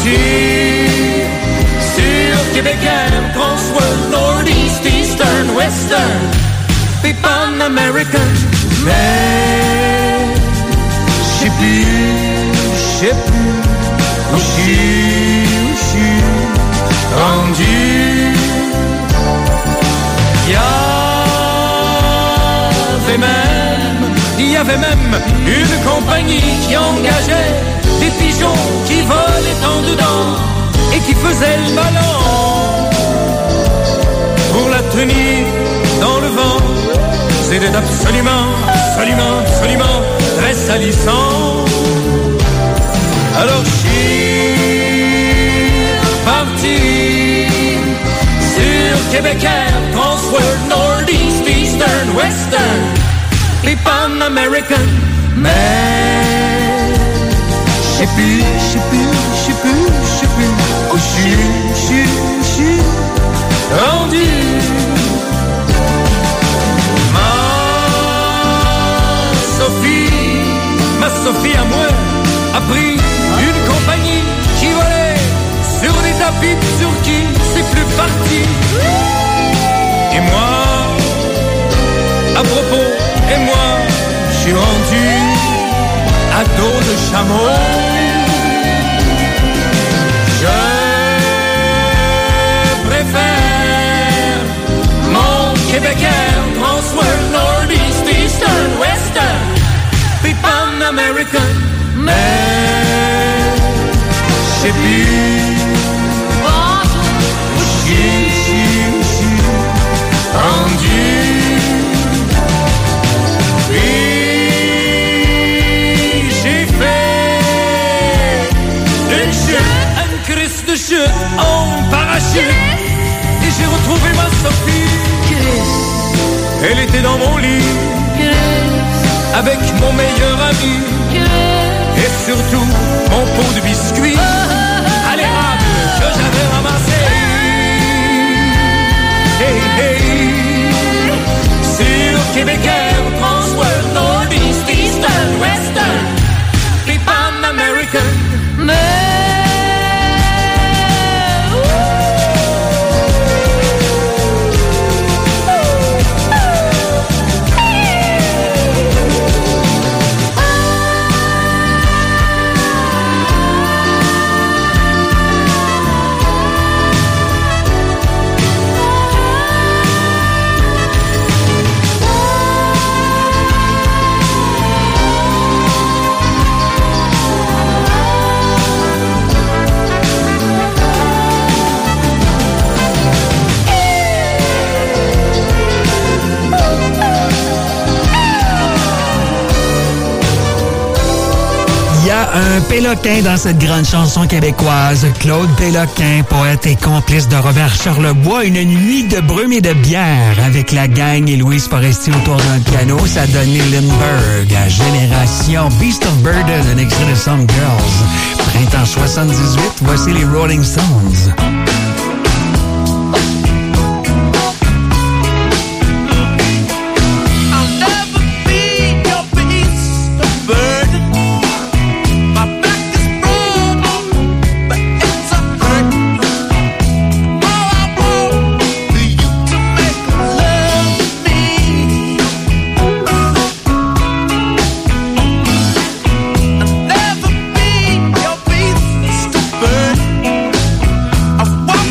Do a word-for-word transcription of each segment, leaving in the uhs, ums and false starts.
dire sur Québec Air, Transworld, Northeast, Eastern, Western, puis Pan American. Mais je sais plus, je sais plus où je suis, où je suis rendu. Il y avait même, il y avait même une compagnie qui engageait des pigeons qui volaient en dedans et qui faisaient le ballon pour la tenir dans le vent. C'était absolument, absolument, absolument très salissant. Alors je suis parti sur Québec Air, Transworld, Northeast, Eastern, Western, et Pan American. Mais je sais plus, je sais plus, je sais plus, je sais plus où je suis, je suis, je suis rendu. Sophie, ma Sophie à moi, a pris une compagnie qui volait sur des tapis de Turquie, c'est plus parti. Et moi, à propos, et moi, je suis rendu à dos de chameau. Je préfère mon Québec Air, Transworld, Northeast, Eastern, Western, puis Pan American. Mais je sais plus où je suis, je suis, je suis rendu. Puis j'ai fait une chute, une crise de chute en parachute, et j'ai retrouvé ma Sophie. Elle était dans mon lit avec mon meilleur ami et surtout mon pot de biscuits à l'érable que j'avais ramassé. Hey, hey. Sur Québec Air, Transworld, Northeast, Eastern, Western, et Pan American. Mais un Péloquin dans cette grande chanson québécoise. Claude Péloquin, poète et complice de Robert Charlebois. Une nuit de brume et de bière avec la gang et Louise Forestier autour d'un piano. Ça a donné Lindbergh à Génération. Beast of Burden, un extrait de Some Girls. Printemps soixante-dix-huit, voici les Rolling Stones. Walk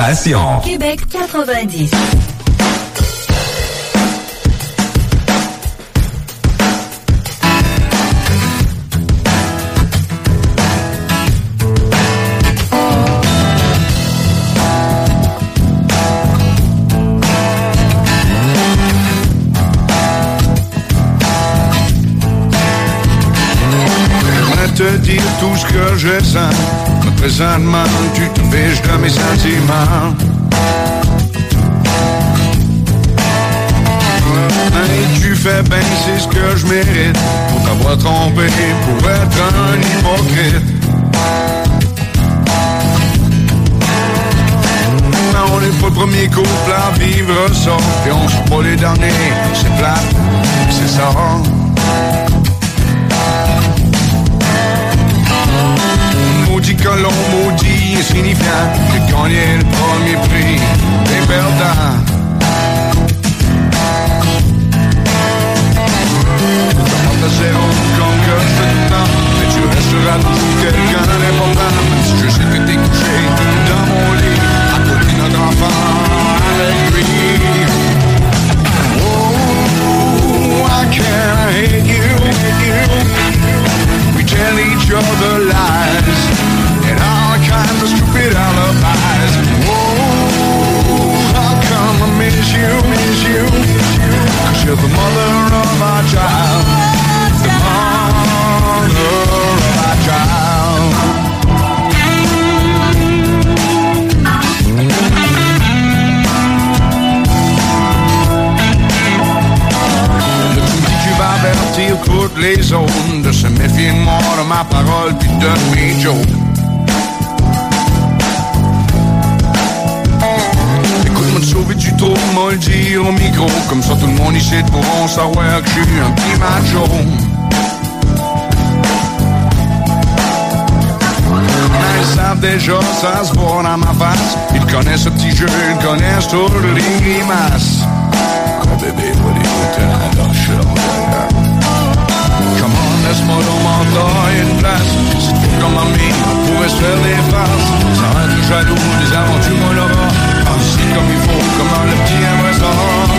Génération. Québec quatre-vingt-dix. Te dire tout ce que je sens, mais présentement tu te fiches de mes sentiments. Et tu fais bien, c'est ce que je mérite, pour t'avoir trompé, pour être un hypocrite. On n'est pas le premier couple à vivre ça, et on sera pas les derniers, c'est plate, c'est ça. Maudit colon, maudit insignifiant, j'ai gagné le premier prix des perdants. Tu remontes à zéro comme que je te tends, mais tu resteras toujours quelqu'un d'important. Si je sais que t'es couché dans mon lit, à côté de notre enfant, avec lui. Oh, I can't hate you, hate you. We tell each other lies and all kinds of stupid alibis. Oh, how come I miss you, miss you? Cause you're the mother of our child, the mother of our child. Tu vas avertir toutes les autres de se méfier de moi, de ma parole, puis de mes jokes. Écoute-moi te sauver du trou, moi le dire au micro, comme ça tout le monde ici pourront savoir que je suis un petit macho. Mais ils savent déjà, ça se voit dans ma face. Ils connaissent ce petit jeu, ils connaissent toutes les grimaces. Oh bébé, what are you doing? I don't shit on that. Come on, laisse-moi dans mon temps une place. Si tu fais comme ami, on pourrait se faire des farces. Sans être jaloux, des aventures on l'aura. Ainsi comme il faut, comme dans le petit aimerait ça.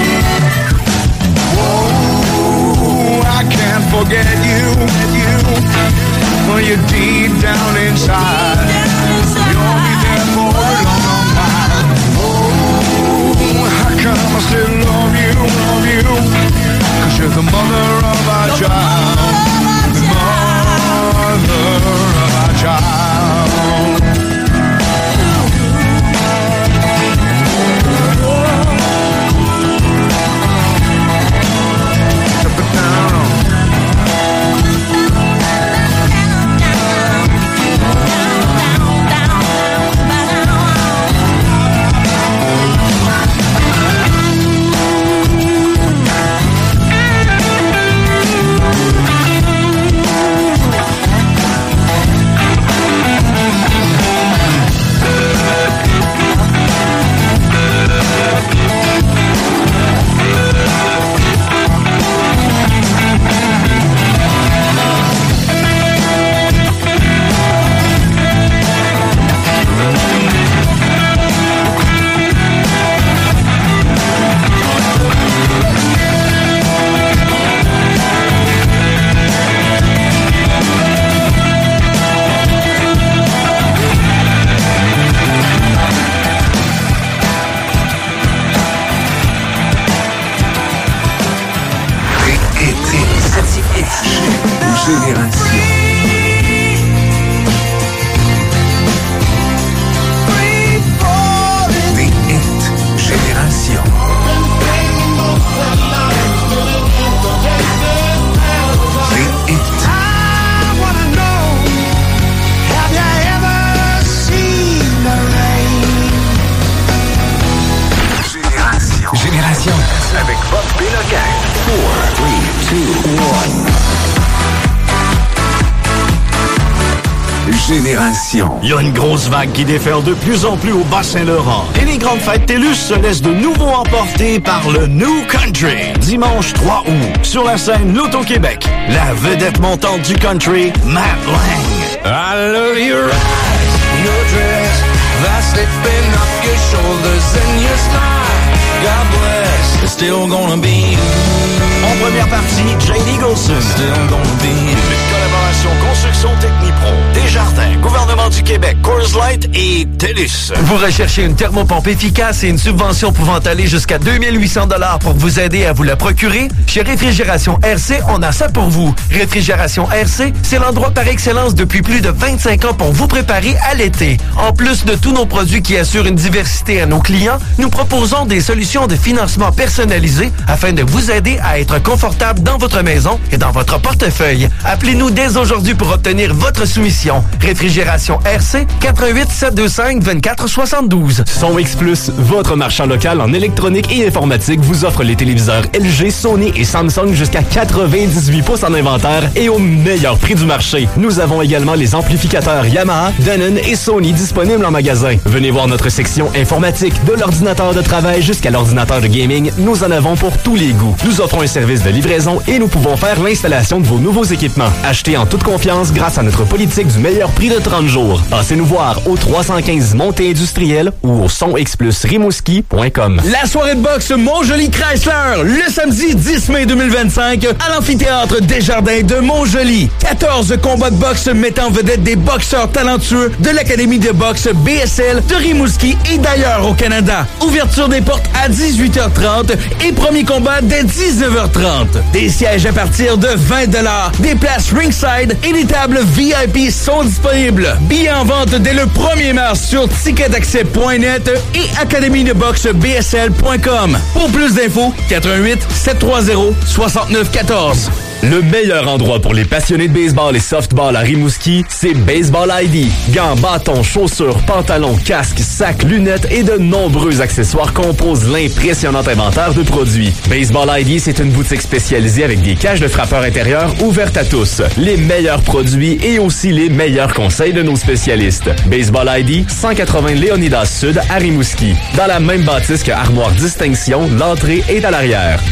Whoa, I can't forget you, you. When you're deep down inside, you'll be there for a long, long time. Oh, how come I still love you, love you? Cause you're the mother of our child, the mother of our child. Drop it down. Avec Bob Péloquin. four, three, two, one. Génération. Il y a une grosse vague qui déferle de plus en plus au Bas-Saint-Laurent. Et les grandes fêtes TELUS se laissent de nouveau emporter par le New Country. Dimanche trois août, sur la scène L'Auto-Québec, la vedette montante du country, Matt Lang. I love your eyes, your dress, that's slipping off your shoulders and your smile. God bless, it's still gonna be you. En première partie, Jay Eagleson. Still gonna be you. Une collaboration Construction Technipro, Desjardins, Gouvernement du Québec, Coors Light et TELUS. Vous recherchez une thermopompe efficace et une subvention pouvant aller jusqu'à deux mille huit cents dollars pour vous aider à vous la procurer? Chez Réfrigération R C, on a ça pour vous. Réfrigération R C, c'est l'endroit par excellence depuis plus de vingt-cinq ans pour vous préparer à l'été. En plus de tous nos produits qui assurent une diversité à nos clients, nous proposons des solutions de financement personnalisées afin de vous aider à être confortable dans votre maison et dans votre portefeuille. Appelez-nous dès aujourd'hui pour obtenir votre soumission. Réfrigération R C, quatre un huit, sept deux cinq, deux quatre six deux. SonX Plus, votre marchand local en électronique et informatique, vous offre les téléviseurs L G, Sony et Samsung jusqu'à quatre-vingt-dix-huit pouces en inventaire et au meilleur prix du marché. Nous avons également les amplificateurs Yamaha, Denon et Sony disponibles en magasin. Venez voir notre section informatique, de l'ordinateur de travail jusqu'à l'ordinateur de gaming, nous en avons pour tous les goûts. Nous offrons un service de livraison et nous pouvons faire l'installation de vos nouveaux équipements. Achetez en toute confiance grâce à notre politique du meilleur prix de trente jours. Passez-nous voir au trois cent quinze Montée Industrielle ou au son x plus rimouski point com. La soirée de boxe Montjoli Chrysler, le samedi dix mai deux mille vingt-cinq à l'amphithéâtre Desjardins de Montjoli. quatorze combats de boxe mettant en vedette des boxeurs talentueux de l'Académie de boxe B S L de Rimouski et d'ailleurs au Canada. Ouverture des portes à dix-huit heures trente et premier combat dès dix-neuf heures trente. Des sièges à partir de vingt dollars, des places ringside et des tables V I P sont disponibles. Billets en vente dès le premier mars sur ticket accès point net et académie de boxe b s l point com. Pour plus d'infos, quatre un huit, sept trois zéro, six neuf un quatre. Le meilleur endroit pour les passionnés de baseball et softball à Rimouski, c'est Baseball I D. Gants, bâtons, chaussures, pantalons, casques, sacs, lunettes et de nombreux accessoires composent l'impressionnant inventaire de produits. Baseball I D, c'est une boutique spécialisée avec des cages de frappeurs intérieurs ouvertes à tous, les meilleurs produits et aussi les meilleurs conseils de nos spécialistes. Baseball I D, cent quatre-vingts Léonidas Sud à Rimouski. Dans la même bâtisse que Armoire Distinction, l'entrée est à l'arrière.